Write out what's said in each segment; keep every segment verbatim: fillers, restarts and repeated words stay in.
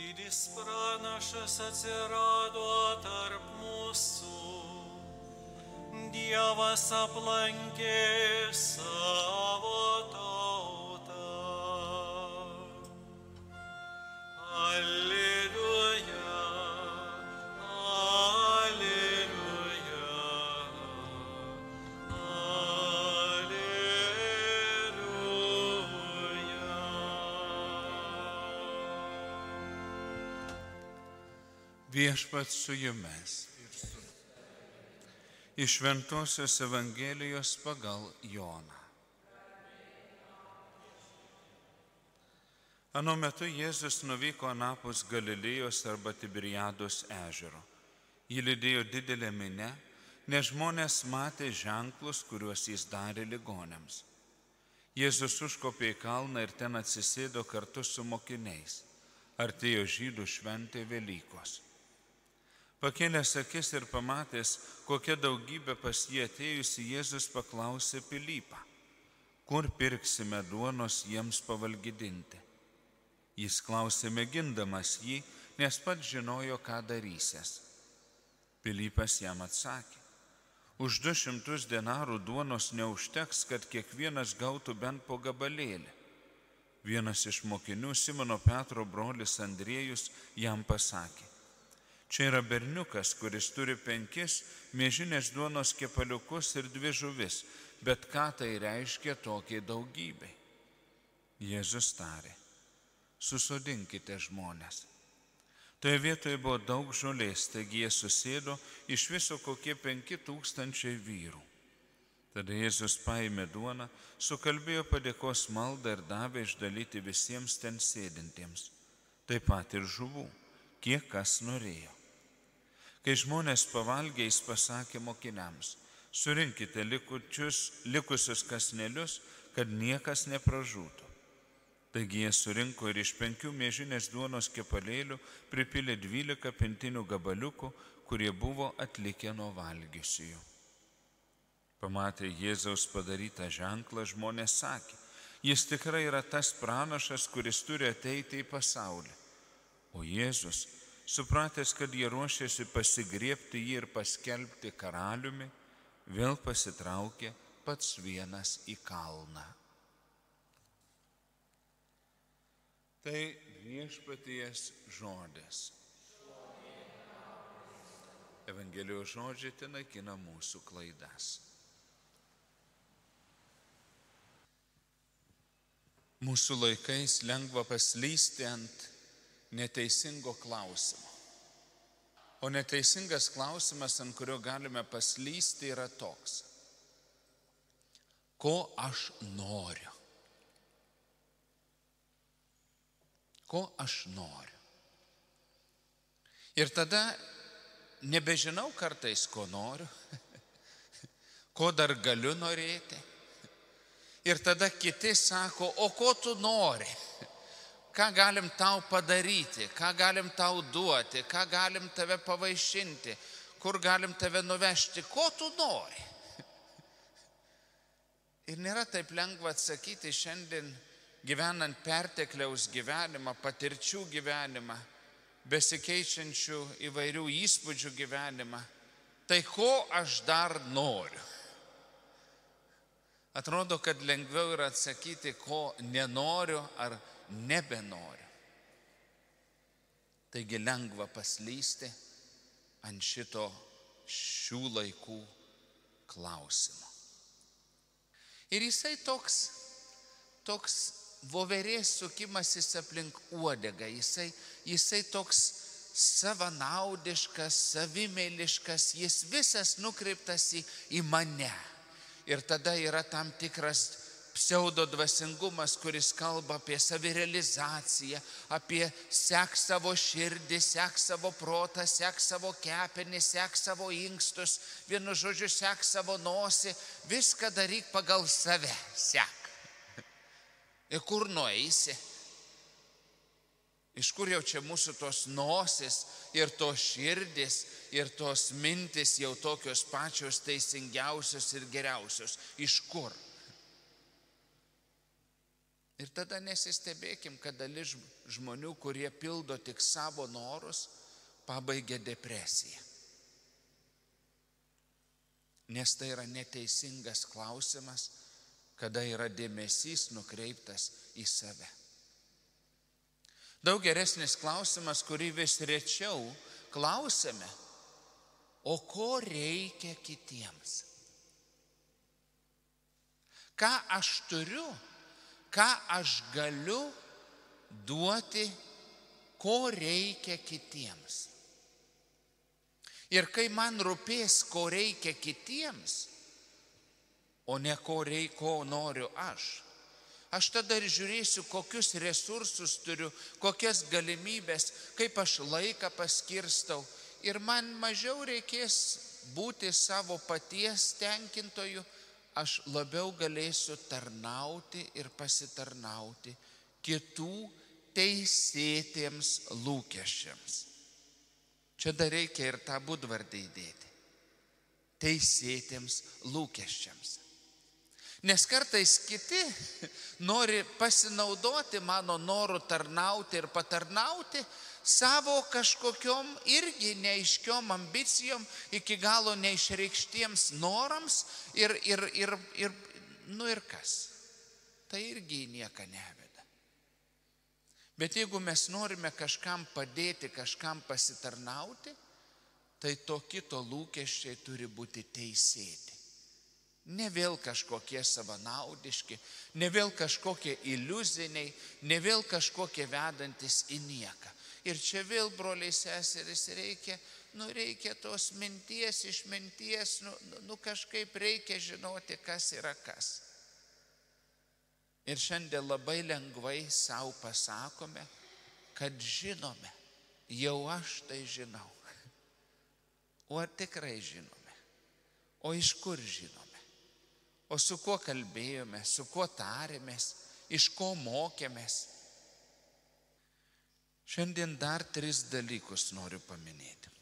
Didis pranašas atsirado tarp mūsų, Dievas aplankė savo tautą. Alleluja, alleluja, alleluja. Viešpats su jumis. Iš Šventosios Evangelijos pagal Joną. Anu metu Jėzus nuvyko anapus Galilėjos arba Tiberiados ežero. Jį lydėjo didelė minia, nes žmonės matė ženklus, kuriuos jis darė ligoniams. Jėzus užkopė į kalną ir ten atsisėdo kartu su mokiniais. Artėjo žydų šventė Velykos. Pakėlęs akis ir pamatęs, kokia daugybė pas jį atėjusi, Jėzus paklausė Pilypą, kur pirksime duonos jiems pavalgydinti. Jis klausė mėgindamas jį, nes pats žinojo, ką darysęs. Pilypas jam atsakė, už du šimtus denarų duonos neužteks, kad kiekvienas gautų bent po gabalėlį. Vienas iš mokinių, Simono Petro brolis Andriejus, jam pasakė, čia yra berniukas, kuris turi penkis miežinės duonos kepaliukus ir dvi žuvis, bet ką tai reiškia tokiai daugybei? Jėzus tarė, susodinkite žmones. Toje vietoje buvo daug žolės, taigi jie susėdo, iš viso kokie penki tūkstančiai vyrų. Tada Jėzus paėmė duoną, sukalbėjo padėkos maldą ir davė išdalyti visiems ten sėdintiems, taip pat ir žuvų, kiek kas norėjo. Kai žmonės pavalgė, jis pasakė mokiniams, surinkite likučius, likusius kasnelius, kad niekas nepražūtų. Taigi jie surinko ir iš penkių miežinės duonos kepalėlių pripylė dvylika pintinių gabaliukų, kurie buvo atlikę nuo valgiusiųjų. Pamatę Jėzaus padarytą ženklą, žmonės sakė, jis tikrai yra tas pranašas, kuris turi ateiti į pasaulį. O Jėzus, supratęs, kad jie ruošėsi pasigriebti jį ir paskelbti karaliumi, vėl pasitraukė pats vienas į kalną. Tai viešpaties žodis. Evangelijos žodžiai ten naikina mūsų klaidas. Mūsų laikais lengva paslysti ant neteisingo klausimo. O neteisingas klausimas, ant kurio galime paslysti, yra toks. Ko aš noriu? Ko aš noriu? Ir tada nebežinau kartais, ko noriu, ko dar galiu norėti. Ir tada kiti sako, o ko tu nori? Ką galim tau padaryti, ką galim tau duoti, ką galim tave pavaišinti, kur galim tave nuvežti, ko tu nori? Ir nėra taip lengva atsakyti šiandien, gyvenant pertekliaus gyvenimą, patirčių gyvenimą, besikeičiančių įvairių įspūdžių gyvenimą. Tai ko aš dar noriu? Atrodo, kad lengviau yra atsakyti, ko nenoriu ar nebenoriu. Taigi lengva paslysti ant šito šių laikų klausimo. Ir jisai toks, toks voverės sukimasis aplink uodegą, jisai, jisai toks savanaudiškas, savimėliškas, jis visas nukreiptas į, į mane. Ir tada yra tam tikras pseudo dvasingumas, kuris kalba apie savirealizaciją, apie sek savo širdį, sek savo protą, sek savo kepenį, sek savo inkstus, vienu žodžiu, sek savo nosį, viską daryk pagal save, sek. Ir kur nueisi? Iš kur jau čia mūsų tos nosis ir tos širdis ir tos mintis jau tokios pačios teisingiausios ir geriausios? Iš kur? Ir tada nesistebėkim, kad dalis žmonių, kurie pildo tik savo norus, pabaigia depresiją. Nes tai yra neteisingas klausimas, kada yra dėmesys nukreiptas į save. Daug geresnis klausimas, kurį vis rečiau klausime, o ko reikia kitiems? Ką aš turiu, ką aš galiu duoti, ko reikia kitiems? Ir kai man rūpės, ko reikia kitiems, o ne ko reikia, ko noriu aš, aš tada ir žiūrėsiu, kokius resursus turiu, kokias galimybės, kaip aš laiką paskirstau. Ir man mažiau reikės būti savo paties tenkintoju, aš labiau galėsiu tarnauti ir pasitarnauti kitų teisėtiems lūkesčiams. Čia dar reikia ir tą būdvardį įdėti. Teisėtiems lūkesčiams. Nes kartais kiti nori pasinaudoti mano noru tarnauti ir patarnauti savo kažkokiom irgi neaiškiom ambicijom, iki galo neišreikštiems norams ir, ir, ir, ir, nu ir kas. Tai irgi į nieką neveda. Bet jeigu mes norime kažkam padėti, kažkam pasitarnauti, tai to kito lūkesčiai turi būti teisėti. Ne vėl kažkokie savanaudiški, ne vėl kažkokie iliuziniai, ne vėl kažkokie vedantis į nieką. Ir čia vėl, broliai seserys, reikia, nu reikia tos minties, išminties, nu, nu kažkaip reikia žinoti, kas yra kas. Ir šiandien labai lengvai savo pasakome, kad žinome, jau aš tai žinau. O ar tikrai žinome? O iš kur žinome? O su kuo kalbėjome, su kuo tarėmės, iš ko mokėmės? Šiandien dar tris dalykus noriu paminėti.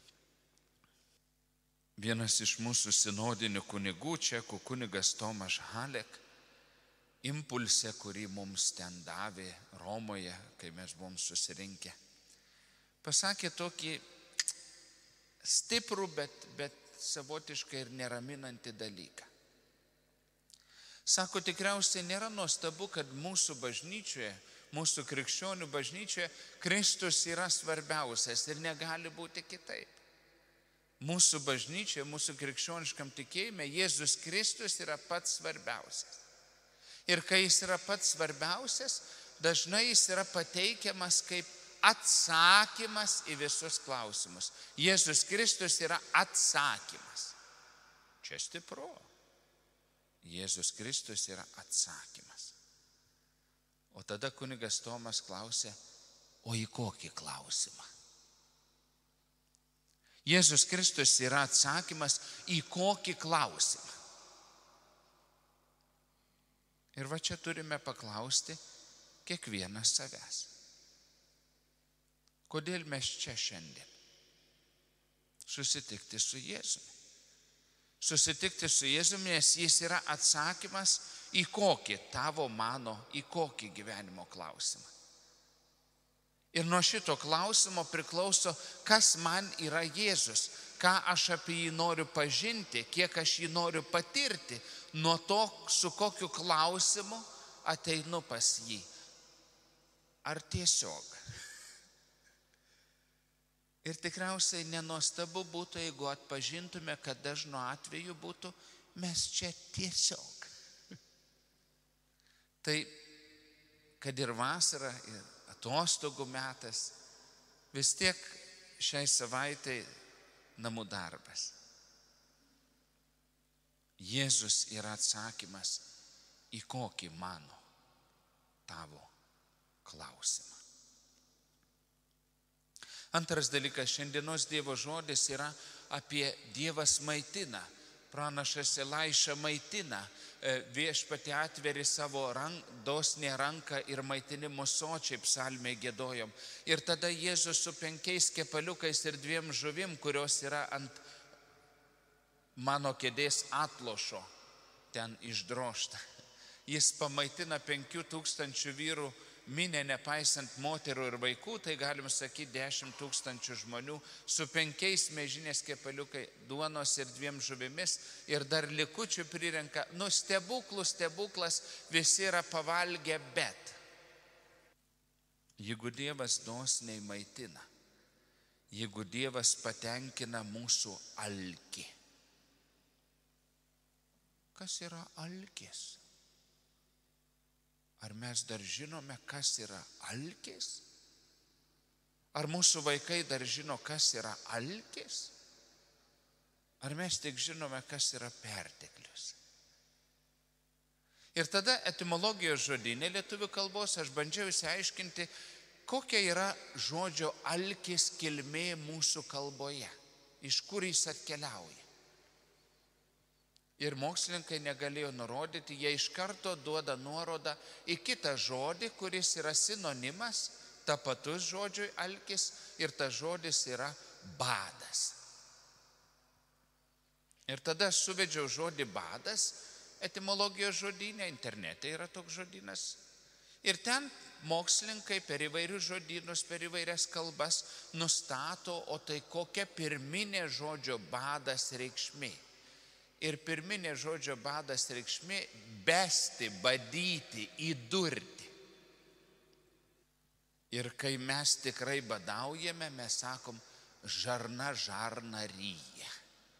Vienas iš mūsų sinodinių kunigų, čekų kunigas Tomaš Halek, impulse, kurį mums ten davė Romoje, kai mes buvom susirinkę, pasakė tokį stiprų, bet, bet savotiškai ir neraminantį dalyką. Sako, tikriausiai nėra nuostabu, kad mūsų bažnyčioje, mūsų krikščionių bažnyčioje Kristus yra svarbiausias ir negali būti kitaip. Mūsų bažnyčioje, mūsų krikščioniškam tikėjime Jėzus Kristus yra pats svarbiausias. Ir kai jis yra pats svarbiausias, dažnai jis yra pateikiamas kaip atsakymas į visus klausimus. Jėzus Kristus yra atsakymas. Čia stipru. Jėzus Kristus yra atsakymas. O tada kunigas Tomas klausė, o į kokį klausimą? Jėzus Kristus yra atsakymas į kokį klausimą? Ir va čia turime paklausti kiekvienas savęs. Kodėl mes čia šiandien? Susitikti su Jėzumi. Susitikti su Jėzumi, nes jis yra atsakymas į kokį tavo, mano, į kokį gyvenimo klausimą. Ir nuo šito klausimo priklauso, kas man yra Jėzus, ką aš apie jį noriu pažinti, kiek aš jį noriu patirti, nuo to, su kokiu klausimu ateinu pas jį. Ar tiesiog? Ir tikriausiai nenuostabu būtų, jeigu atpažintume, kad dažnu atveju būtų mes čia tiesiog. Tai, kad ir vasara, ir atostogų metas, vis tiek šiai savaitai namų darbas. Jėzus yra atsakymas į kokį mano, tavo klausimą. Antras dalykas, šiandienos Dievo žodis yra apie Dievas maitina. Pranašas Elaiša maitina. Viešpatį atveri savo rank, dosnę ranką ir maitinimo sočiai psalmėje giedojom. Ir tada Jėzus su penkiais kepaliukais ir dviem žuvim, kurios yra ant mano kėdės atlošo, ten išdrožta. jis pamaitina penkių tūkstančių vyrų minę, nepaisant moterų ir vaikų, tai galim sakyti dešimt tūkstančių žmonių su penkiais miežinės kepaliukai duonos ir dviem žuvimis ir dar likučių prirenka. Nu, stebuklų stebuklas, visi yra pavalgę, bet jeigu Dievas dosniai maitina, jeigu Dievas patenkina mūsų alkį, kas yra alkis? Ar mes dar žinome, kas yra alkis? Ar mūsų vaikai dar žino, kas yra alkis? Ar mes tik žinome, kas yra perteklius? Ir tada etimologijos žodyne lietuvių kalbos aš bandžiau išsiaiškinti, kokia yra žodžio alkis kilmė mūsų kalboje, iš kur jis atkeliauja. Ir mokslininkai negalėjo nurodyti, jie iš karto duoda nuorodą į kitą žodį, kuris yra sinonimas, tapatus žodžiui alkis, ir tas žodis yra badas. Ir tada suvedžiau žodį badas, etimologijos žodyne, internete yra toks žodynas. Ir ten mokslininkai per įvairius žodynus, per įvairias kalbas nustato, o tai kokia pirminė žodžio badas reikšmė. Ir pirminė žodžio badas reikšmė besti, badyti, įdurti. Ir kai mes tikrai badaujame, mes sakom, žarna žarna ryja.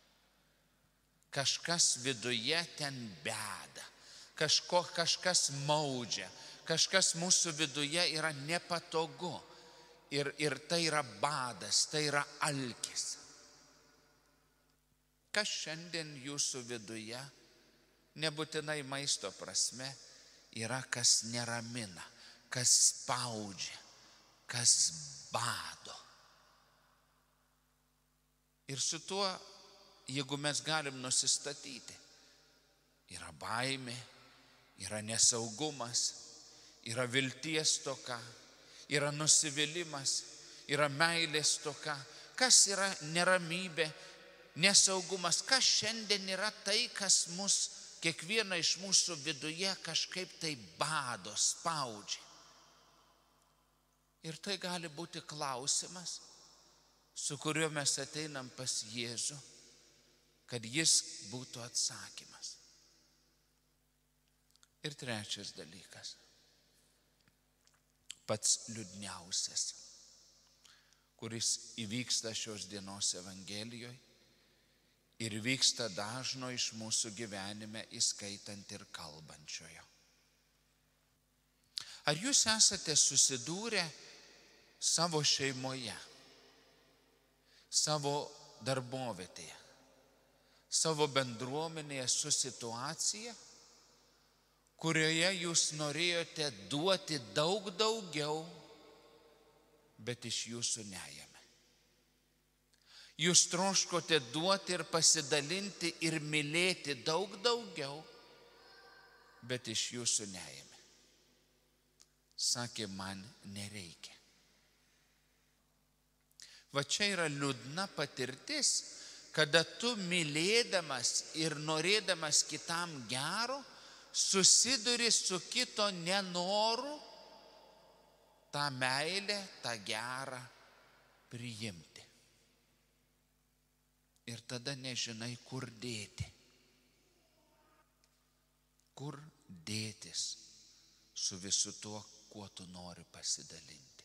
Kažkas viduje ten beda, kažko, kažkas maudžia, kažkas mūsų viduje yra nepatogu. Ir, ir tai yra badas, tai yra alkis. Kas šiandien jūsų viduje, nebūtinai maisto prasme, yra kas neramina, kas spaudžia, kas bado. Ir su tuo, jeigu mes galim nusistatyti, yra baimė, yra nesaugumas, yra vilties stoka, yra nusivylimas, yra meilės stoka. Kas yra neramybė, nesaugumas, kas šiandien yra tai, kas mus, kiekvieną iš mūsų viduje kažkaip tai bado, spaudžia. Ir tai gali būti klausimas, su kuriuo mes ateinam pas Jėzų, kad jis būtų atsakymas. Ir trečias dalykas, pats liūdniausias, kuris įvyksta šios dienos Evangelijoje, ir vyksta dažno iš mūsų gyvenime, įskaitant ir kalbančiojo. Ar jūs esate susidūrę savo šeimoje, savo darbovietėje, savo bendruomenėje su situacija, kurioje jūs norėjote duoti daug daugiau, bet iš jūsų neėmė? Jūs troškote duoti ir pasidalinti ir mylėti daug daugiau, bet iš jūsų neėmė. Sakė, man nereikia. Va čia yra liūdna patirtis, kada tu mylėdamas ir norėdamas kitam gero, susiduri su kito nenoru tą meilę, tą gerą priimti. Ir tada nežinai, kur dėti. Kur dėtis su visu tuo, kuo tu nori pasidalinti.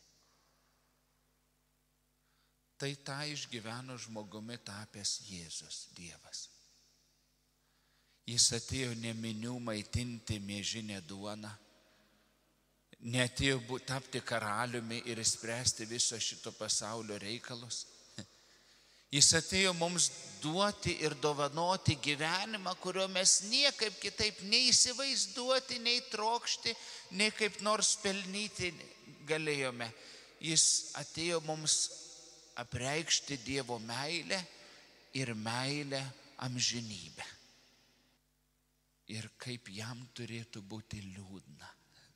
Tai tą išgyveno žmogumi tapęs Jėzus, Dievas. Jis atėjo ne minių maitinti miežinę duoną, neatėjo tapti karaliumi ir spręsti viso šito pasaulio reikalus. Jis atėjo mums duoti ir dovanoti gyvenimą, kurio mes niekaip kitaip neįsivaizduoti, nei trokšti, nei kaip nors pelnyti galėjome. Jis atėjo mums apreikšti Dievo meilę ir meilę amžinybę. Ir kaip jam turėtų būti liūdna,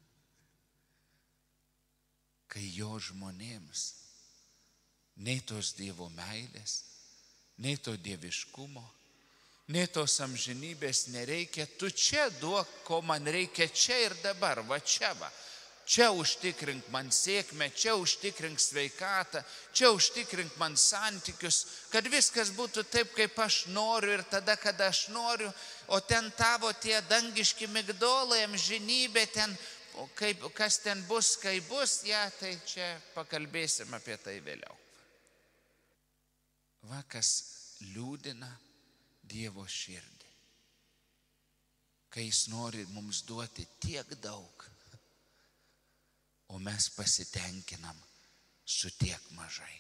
kai jo žmonėms nei tos Dievo meilės, nei to dieviškumo, nei tos amžinybės nereikia, tu čia duok, ko man reikia čia ir dabar, va čia va. Čia užtikrink man sėkmę, čia užtikrink sveikatą, čia užtikrink man santykius, kad viskas būtų taip, kaip aš noriu ir tada, kada aš noriu, o ten tavo tie dangiški migdolai, amžinybė ten, kaip, kas ten bus, kai bus, ja, tai čia pakalbėsim apie tai vėliau. Va, kas liūdina Dievo širdį, kai jis nori mums duoti tiek daug, o mes pasitenkinam su tiek mažai.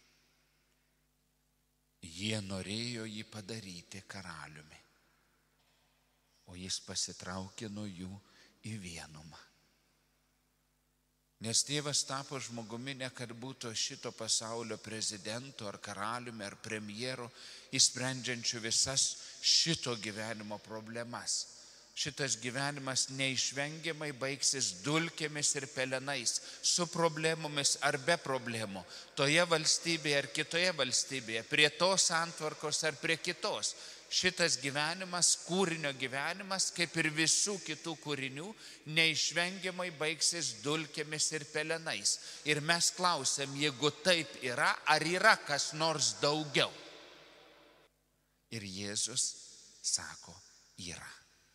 Jie norėjo jį padaryti karaliumi, o jis pasitraukė nuo jų į vienumą. Nes Dievas tapo žmogumi ne kad būtų šito pasaulio prezidentu ar karaliumi ar premjeru, įsprendžiančiu visas šito gyvenimo problemas. Šitas gyvenimas neišvengiamai baigsis dulkėmis ir pelenais, su problemomis ar be problemų, toje valstybėje ar kitoje valstybėje, prie tos santvarkos ar prie kitos. Šitas gyvenimas, kūrinio gyvenimas, kaip ir visų kitų kūrinių, neišvengiamai baigsis dulkėmis ir pelenais. Ir mes klausiam, jeigu taip yra, ar yra kas nors daugiau? Ir Jėzus sako, yra.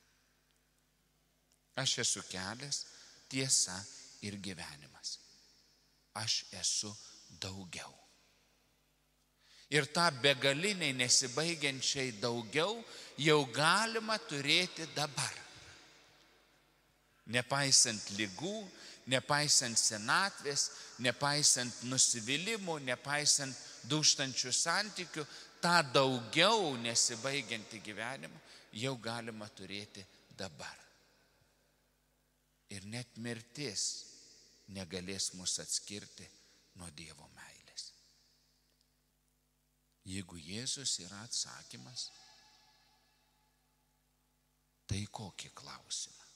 Aš esu kelias, tiesa ir gyvenimas. Aš esu daugiau. Ir tą begaliniai nesibaigiančiai daugiau jau galima turėti dabar. Nepaisant ligų, nepaisant senatvės, nepaisant nusivylimų, nepaisant dūžtančių santykių, tą daugiau nesibaigiantį gyvenimą jau galima turėti dabar. Ir net mirtis negalės mus atskirti nuo Dievo meilės. Jeigu Jėzus yra atsakymas, tai kokį klausimą?